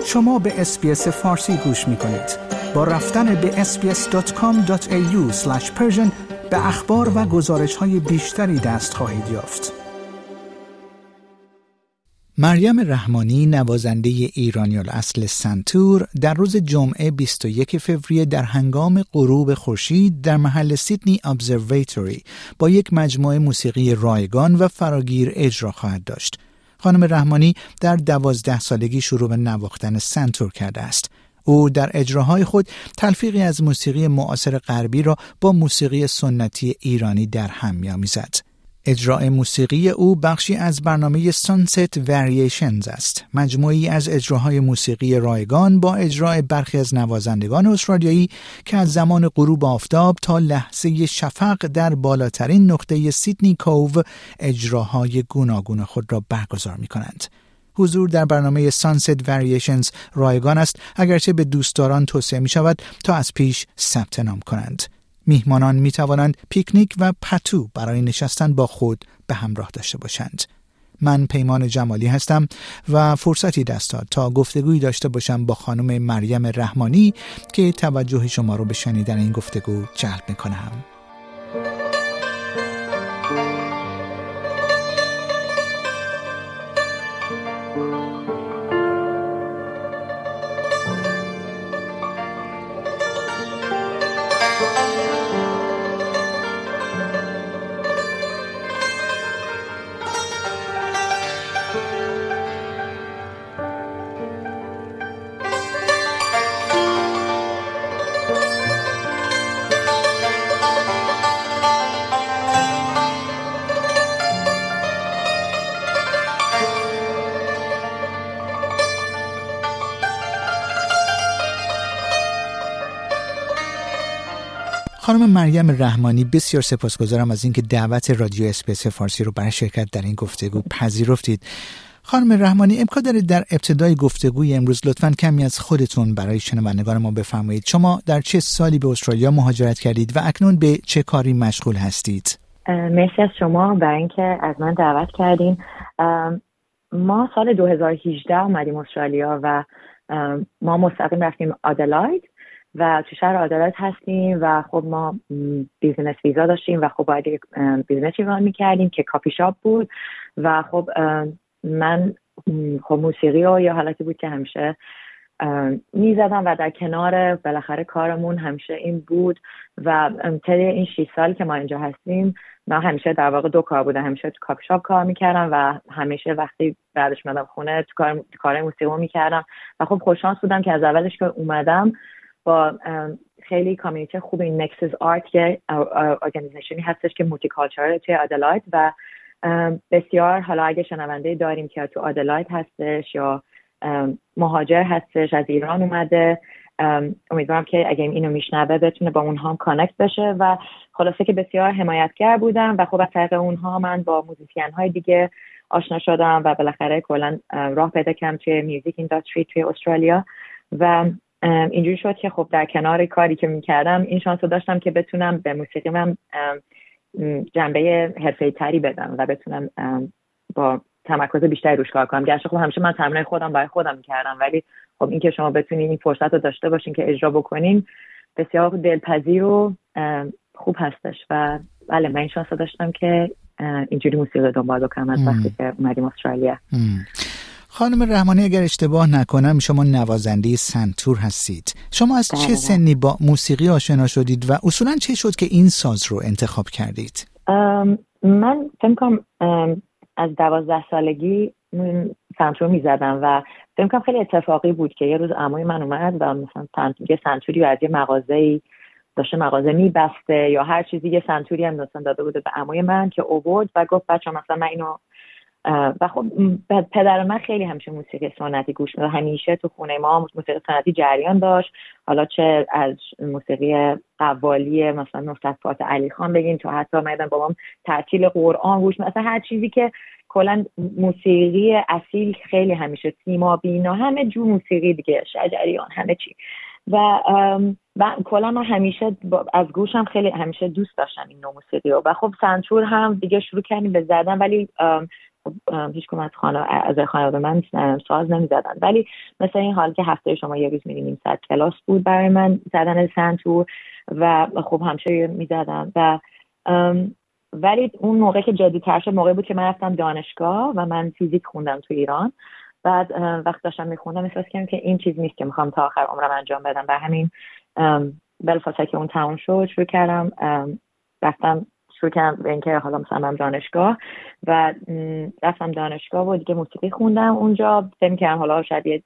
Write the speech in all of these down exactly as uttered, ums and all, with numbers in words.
شما به اس‌بی‌اس فارسی گوش می‌کنید. با رفتن به اس بی اس دات کام دات ای یو اسلش پرشن به اخبار و گزارش‌های بیشتری دست خواهید یافت. مریم رحمانی، نوازنده ایرانی‌الاصل سنتور، در روز جمعه بیست و یکم فوریه در هنگام غروب خورشید در محل سیدنی ابزرویتوری با یک مجموعه موسیقی رایگان و فراگیر اجرا خواهد داشت. خانم رحمانی در دوازده سالگی شروع به نواختن سنتور کرده است. او در اجراهای خود تلفیقی از موسیقی معاصر غربی را با موسیقی سنتی ایرانی در هم می‌آمیزد. اجرای موسیقی او بخشی از برنامه Sunset Variations است، مجموعی از اجراهای موسیقی رایگان با اجرای برخی از نوازندگان استرالیایی که از زمان غروب آفتاب تا لحظه شفق در بالاترین نقطه سیدنی کوو اجراهای گوناگون خود را برگزار می‌کنند. حضور در برنامه Sunset Variations رایگان است، اگرچه به دوستداران توصیه می‌شود تا از پیش ثبت نام کنند. میهمانان می توانند پیکنیک و پتو برای نشستن با خود به همراه داشته باشند. من پیمان جمالی هستم و فرصتی دست داد تا گفتگویی داشته باشم با خانم مریم رحمانی که توجه شما رو به شنیدن این گفتگو جلب می کنم. خانم مریم رحمانی، بسیار سپاسگزارم از اینکه دعوت رادیو اس‌بی‌اس فارسی رو برای شرکت در این گفتگو پذیرفتید. خانم رحمانی، امکان داره در ابتدای گفتگوی امروز لطفاً کمی از خودتون برای شنوندگان ما بفرمایید. شما در چه سالی به استرالیا مهاجرت کردید و اکنون به چه کاری مشغول هستید؟ مرسی از شما برای اینکه از من دعوت کردین. ما سال دو هزار و هجده اومدیم استرالیا و ما مستقیم رفتیم آدلاید و تو شهر آدلاید هستیم و خب ما بیزنس ویزا داشتیم و خب باید بیزنسی ران میکردیم که کافی شاپ بود و خب من خب موسیقی و یا حالتی بود که همیشه میزدم و در کنار بالاخره کارمون همیشه این بود و طی این شش سال که ما اینجا هستیم من همیشه در واقع دو کار بودم، همیشه تو کافی شاپ کار میکردم و همیشه وقتی بعدش اومدم خونه تو کار کارهای موسیقی میکردم و خب خوششانس بودم که از اولش که اومدم با خیلی کامیونیتی خوب این نکسس آرت که ارگانیزیشنی هستش که مولتی کالچرال توی آدلاید و بسیار حالا اگه شنونده داریم که تو آدلاید هستش یا مهاجر هستش از ایران اومده، امیدوارم که اگه اینو میشنوه بتونه با اونها هم کانکت بشه و خلاصه که بسیار حمایتگر بودم و خب از طریق اونها من با موزیسین های دیگه آشنا شدم و بالاخره کلا راه پیدا کردم توی میوزیک اینداستری توی استرالیا و اینجوری شد که خب در کنار کاری که میکردم این شانس رو داشتم که بتونم به موسیقی من جنبه حرفه‌ای تری بدم و بتونم با تمرکز بیشتری روش کار کنم. گرچه خب همیشه من تمرین خودم برای خودم میکردم ولی خب این که شما بتونین این فرصت رو داشته باشین که اجرا بکنین بسیار دلپذیر و خوب هستش و بله من این شانس رو داشتم که اینجوری موسیقی دنبال بکنم از وقتی که اومدیم استرالیا. خانم رحمانی، اگر اشتباه نکنم شما نوازنده سنتور هستید. شما از چه سنی با موسیقی آشنا شدید و اصولاً چه شد که این ساز رو انتخاب کردید؟ من فکر کنم از دوازده سالگی سنتور میزدم و فکر کنم خیلی اتفاقی بود که یه روز عموی من اومد و مثلا یه سنتوری از یه مغازه‌ای داشته مغازه میبسته یا هر چیزی یه سنتوری هم مثلا داده بود به عموی من که آورد و گفت بچه‌ها مثلا من اینو و خب پدر من خیلی همیشه موسیقی سنتی گوش میداد، همیشه تو خونه ما موسیقی سنتی جریان داشت، حالا چه از موسیقی قوالی مثلا نصرت فاتح علی خان بگین تو حتی میدن بابام ترتیل قرآن گوش میداد، مثلا هر چیزی که کلا موسیقی اصیل خیلی همیشه سیما بینا همه جو موسیقی دیگه شجریان همه چی و و کلا من همیشه از گوشم خیلی همیشه دوست داشتم این نوع موسیقی و خب سنتور هم دیگه شروع کردیم به زدن ولی خب هیچ کدوم از خانه از خانواده من ساز نمیزدن، ولی مثلا این حال که هفته شما یه روز می‌ریم صد کلاس بود برای من زدن سنتور و خب همیشه میزدم. و ولی اون موقع که جدی‌تر شد موقعی بود که من رفتم دانشگاه و من فیزیک خوندم تو ایران. بعد وقت داشتم میخوندم احساس کردم که این چیز نیست که میخوام تا آخر عمرم انجام بدم. بر همین بلافاصله که اون تموم شد شروع کردم رفتم شروع کردم به اینکه حالا مثلا من دانشگاه و رفتم دانشگاه و دیگه موسیقی خوندم اونجا. فکر می‌کردم حالا شاید یه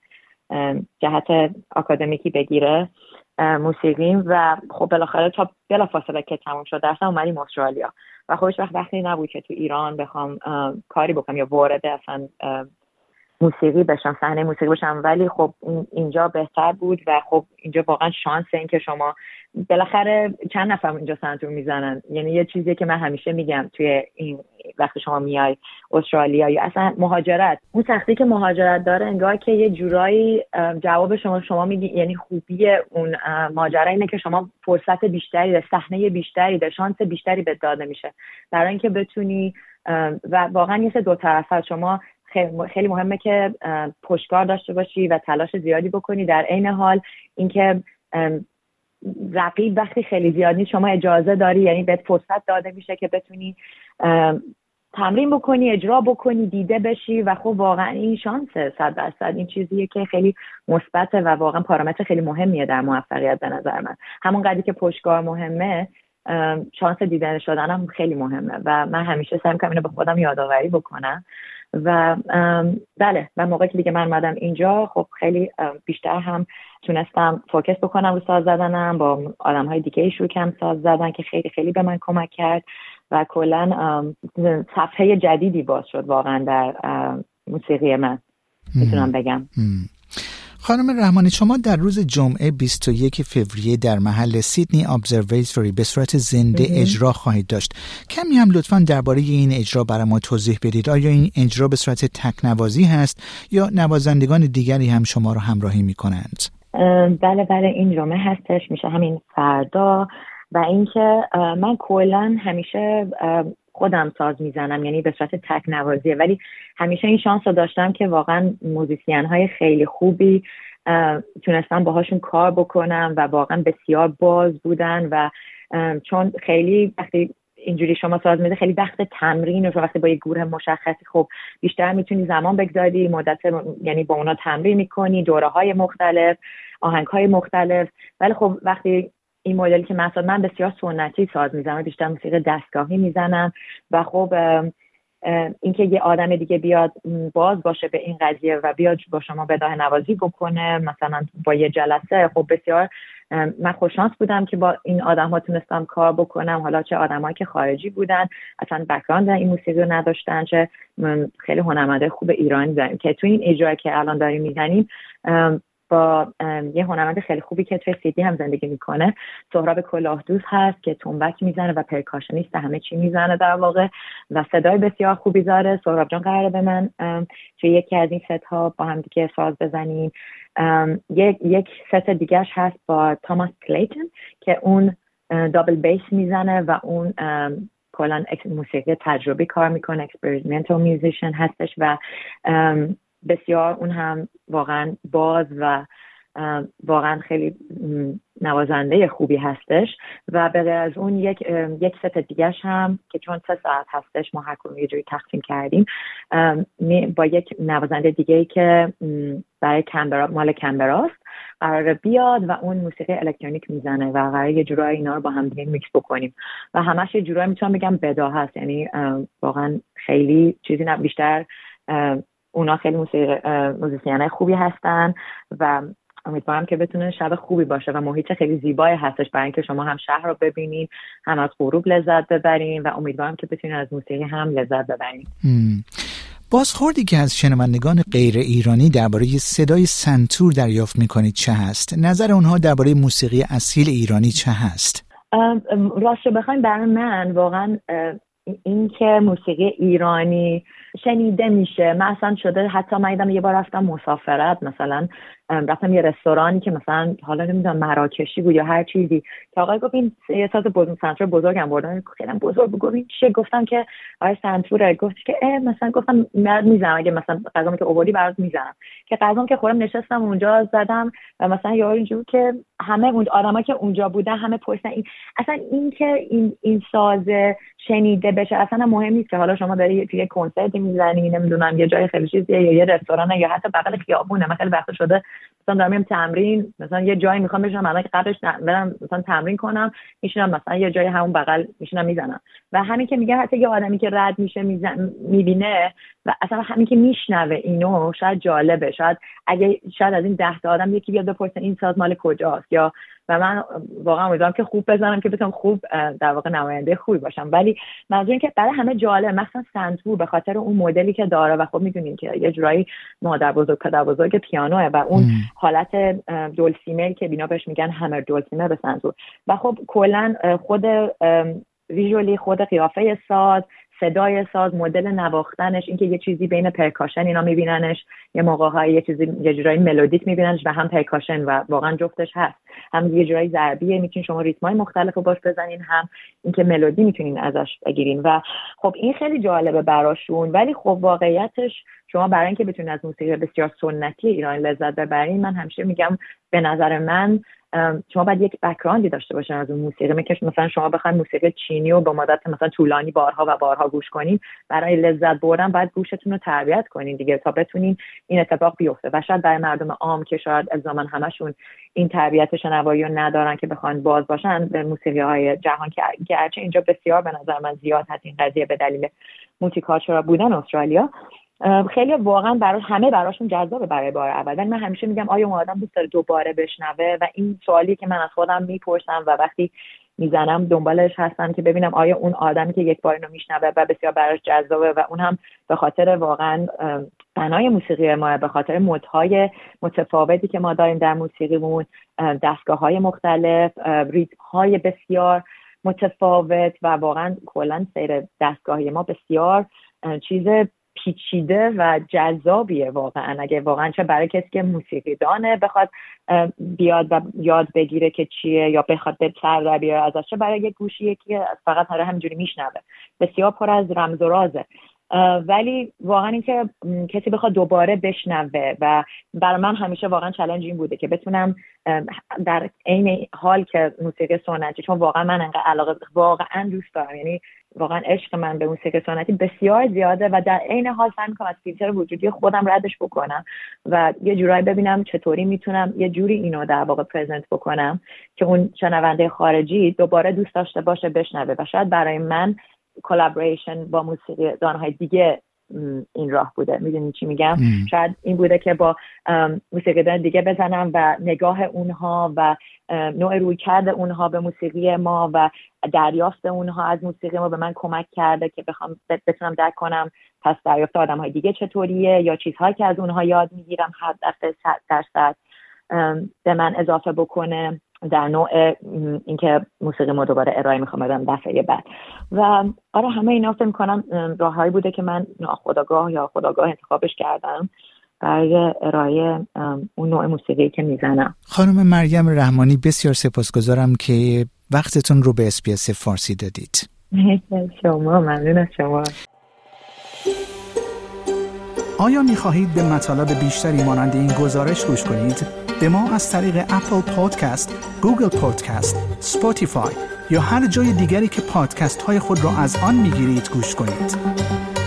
جهت آکادمیکی بگیره موسیقیم و خب بالاخره تا بلافاصله که تموم شد درسم اومدیم استرالیا و خودش وقت وقتی نبود که تو ایران بخوام کاری بکنم یا وارد اصلا موسیقی بشم، صحنه موسیقی بشم. ولی خب اینجا بهتر بود و خب اینجا واقعا شانس این که شما بالاخره چند نفر اینجا سنتور میزنن. یعنی یه چیزی که من همیشه میگم توی این وقتی شما میای استرالیا یا اصلا مهاجرت، اون سختی که مهاجرت داره انگار که یه جورایی جواب شما شما میگی، یعنی خوبی اون ماجرا اینه که شما فرصت بیشتری ده، صحنه بیشتری ده، شانس بیشتری بهت داده میشه برای اینکه بتونی و واقعا یه سه دو طرفه شما خیلی مهمه که پشتکار داشته باشی و تلاش زیادی بکنی. در عین حال اینکه رقیب وقتی خیلی زیاد نیست شما اجازه داری، یعنی بهت فرصت داده میشه که بتونی تمرین بکنی، اجرا بکنی، دیده بشی و خب واقعا این شانسه صد درصد. این چیزیه که خیلی مثبته و واقعا پارامتر خیلی مهمیه در موفقیت به نظر من. همون قدری که پشتکار مهمه، شانس دیدن شدن هم خیلی مهمه و من همیشه سعی می‌کنم اینو به خودم یادآوری بکنم. و بله و موقعی که دیگه من اومدم اینجا خب خیلی بیشتر هم تونستم فوکس بکنم رو ساز زدنم، با آدم‌های دیگه شروع کردم ساز زدن که خیلی خیلی به من کمک کرد و کلا صفحه جدیدی باز شد واقعا در موسیقی من میتونم بگم. خانم رحمانی، شما در روز جمعه بیست و یک فوریه در محل سیدنی ابزرویتوری به صورت زنده اجرا خواهید داشت. کمی هم لطفاً درباره این اجرا برای ما توضیح بدید. آیا این اجرا به صورت تکنوازی هست یا نوازندگان دیگری هم شما رو همراهی می‌کنند؟ بله بله این جمعه هستش، میشه همین فردا. و اینکه من کلاً همیشه خودم ساز میزنم، یعنی به صورت تک نوازیه، ولی همیشه این شانس رو داشتم که واقعا موزیسین های خیلی خوبی تونستم باهاشون کار بکنم و واقعا بسیار باز بودن و چون خیلی وقتی اینجوری شما ساز میده خیلی وقت تمرین و وقتی با یه گروه مشخصی خب بیشتر میتونی زمان بگذاری، مدت یعنی با اونا تمرین میکنی، دوره های مختلف، آهنگ های مختلف. ولی خب وقتی این مدلی که مثلا من بسیار سنتی ساز میزنم، بیشتر موسیقی دستگاهی میزنم و خب اینکه یه آدم دیگه بیاد باز باشه به این قضیه و بیاد با شما بداهه نوازی بکنه مثلا با یه جلسه، خب بسیار من خوششانس بودم که با این آدم ها تونستم کار بکنم. حالا چه آدمایی که خارجی بودن اصلا بک‌گراند این موسیقی رو نداشتن، چه خیلی هنرمنده خوب ایرانی داریم که تو این اجرایی که الان داریم میزنیم با یه هنرمند خیلی خوبی که توی سیدنی هم زندگی میکنه، سهراب کلاهدوز هست که تنبک میزنه و پرکاشنیست، همه چی میزنه در واقع و صدای بسیار خوبی داره. سهراب جان قراره به من توی یکی از این ست ها با هم دیگه ساز بزنیم. یک یک ست دیگهش هست با تاماس کلیتن که اون دابل بیس میزنه و اون کلا موسیقی تجربی کار میکنه، اکسپریمنتال میوزیشن هستش و بسیار اون هم واقعا باز و واقعا خیلی نوازنده خوبی هستش. و به غیر از اون یک یک ست دیگهش هم که چون سه ساعت هستش ما هر کدوم یه جوری تقسیم کردیم با یک نوازنده دیگه‌ای که برای کمبرا مال کمبراست قراره بیاد و اون موسیقی الکترونیک میزنه و قراره یه جورایی اینا رو با هم دیگه میکس بکنیم و همش یه جورایی میتونم بگم بدا هست، یعنی واقعا خیلی چیزی نه بیشتر. اونا خیلی موزیسینای خوبی هستن و امیدوارم که بتونه شب خوبی باشه و محیط خیلی زیبایی هستش برای اینکه شما هم شهر رو ببینین، هم از غروب لذت ببرین و امیدوارم که بتونین از موسیقی هم لذت ببرین. بازخوردی که از شنوندگان غیر ایرانی درباره صدای سنتور دریافت میکنید چه هست؟ نظر اونها درباره موسیقی اصیل ایرانی چه هست؟ راست رو بخواین برای من واقعا این که موسیقی ایرانی شنیده میشه. مثلا شده حتی من دیدم یه بار رفتم مسافرت، مثلا رفتم یه رستورانی که مثلا حالا نمیدونم مراکشی بود یا هر چیزی که آقای گفت این یه ساز بزرگ سنتور بزرگم بردن، خیلی بزرگ بود. گفتم چیه؟ گفتم که آقای سنتوره. گفت که اه مثلا گفتم مرد میزنم، اگه مثلا غذا که آوردی برات میزنم. که غذام که خورم نشستم اونجا زدم و مثلا یارو اینجوری که همه اون آدمایی که اونجا بودن همه پرسیدن این اصلا این که این این ساز شنیده بشه اصلا مهم نیست که حالا شما داری توی کنسرتی میزنی، نمیدونم یه جای خیلی چیزیه یا یه رستوران یا حتی بغل خیابونه. من خیلی وقت شده مثلا دارم میرم تمرین، مثلا یه جایی میخوام بشینم الان که قبلش برم مثلا تمرین کنم، میشینم مثلا یه جای همون بغل میشینم میزنم. و همین که میگه حتی یه آدمی که رد میشه میزن میبینه و اصلا همین که میشنوه اینو شاید جالبه، شاید اگه شاید از این ده تا آدم یکی بیاد بپرسه این ساز مال کجاست. یا و من واقعا امیدوارم که خوب بزنم که بتونم خوب در واقع نماینده خوبی باشم. ولی منظور این که برای همه جالب، مثلا سنتور به خاطر اون مدلی که داره و خب میدونین که یه جورایی مادر بزرگ پدر بزرگ پیانوه و اون ام. حالت دولسیمه که بینا بهش میگن همر دولسیمه به سنتور و خب کلا خود ویژوالی خود قیافه ساز، صدای ساز، مدل نواختنش، اینکه یه چیزی بین پرکاشن اینا میبیننش، یه موقع‌های یه چیزی یه جورایی ملودیک میبیننش و هم پرکاشن و واقعا جفتش هست. هم یه جورایی ضربیه، میتونین شما ریتمای مختلفو باش بزنین، هم اینکه ملودی میتونین ازش بگیرین و خب این خیلی جالبه براشون. ولی خب واقعیتش شما برای اینکه بتونین از موسیقی بسیار سنتی ایران لذت ببرین، من همیشه میگم به نظر من شما باید یک بک‌گراندی داشته باشین از اون موسیقی. میگه مثلا شما بخواید موسیقی چینی رو با مدت مثلا طولانی بارها و بارها گوش کنین، برای لذت بردن باید گوشتون رو تربیت کنین دیگه تا بتونین این اتفاق بیفته. و شاید برای مردم عام که شاید الزاما همشون این تربیت شنوایی رو ندارن که بخوان باز باشن به موسیقی‌های جهان که گرچه اینجا بسیار به نظر من زیاد هست این قضیه به دلیل موسیقی‌ها بودن استرالیا، خیلی واقعا براش همه براشون جذابه برای بار اول. ولی من همیشه میگم آیا اون آدم دوست داره دوباره بشنوه؟ و این سوالی که من از خودم میپرسم و وقتی میزنم دنبالش هستم که ببینم آیا اون آدمی که یک بار اینو میشنوه و بسیار براش جذابه و اون هم به خاطر واقعا بنای موسیقی ما، به خاطر مدهای متفاوتی که ما داریم در موسیقیمون، دستگاه‌های مختلف، ریتم‌های بسیار متفاوت و واقعا کلا سیر دستگاهی ما بسیار چیز پیچیده و جذابیه واقعا. اگه واقعا چه برای کسی که موسیقی دانه بخواد بیاد و یاد بگیره که چیه یا بخواد به سر در بیاره ازش، چه برای یک گوشیه که فقط هر همینجوری میشنوه، بسیار پر از رمز و رازه. ولی واقعا این که کسی بخواد دوباره بشنوه و برای من همیشه واقعا چالش این بوده که بتونم در عین حال که موسیقی سنتی، چون واقعا من انقدر علاقه واقعا دوست دارم، یعنی واقعا عشق من به موسیقی سنتی بسیار زیاده و در عین حال سعی می‌کنم از فیلتر وجودی خودم ردش بکنم و یه جورایی ببینم چطوری میتونم یه جوری اینو در واقع پرزنت بکنم که اون شنونده خارجی دوباره دوست داشته باشه بشنوه. و شاید برای من کلابریشن با موسیقی دانهای دیگه این راه بوده. میدونی چی میگم؟ ام. شاید این بوده که با موسیقیدان دیگه بزنم و نگاه اونها و نوع رویکرد اونها به موسیقی ما و دریافت اونها از موسیقی ما به من کمک کرده که بخوام بتونم درک کنم پس دریافت آدم‌های دیگه چطوریه یا چیزهایی که از اونها یاد میگیرم حد صد درصد به من اضافه بکنه در نوع اینکه موسیقی ما دوباره ارائه میخوام بدم دفعه بعد. و آره همه اینا فکر می‌کنم راههایی بوده که من ناخودآگاه یا خودآگاه انتخابش کردم برای ارائه اون نوع موسیقی که میزنم. خانم مریم رحمانی، بسیار سپاسگزارم که وقتتون رو به اس بی اس فارسی دادید. شما ممنون از شما. آیا می‌خواهید به مطالب بیشتری مانند این گزارش گوش کنید؟ به ما از طریق اپل پادکست، گوگل پادکست، اسپاتیفای یا هر جای دیگری که پادکست های خود را از آن میگیرید گوش کنید.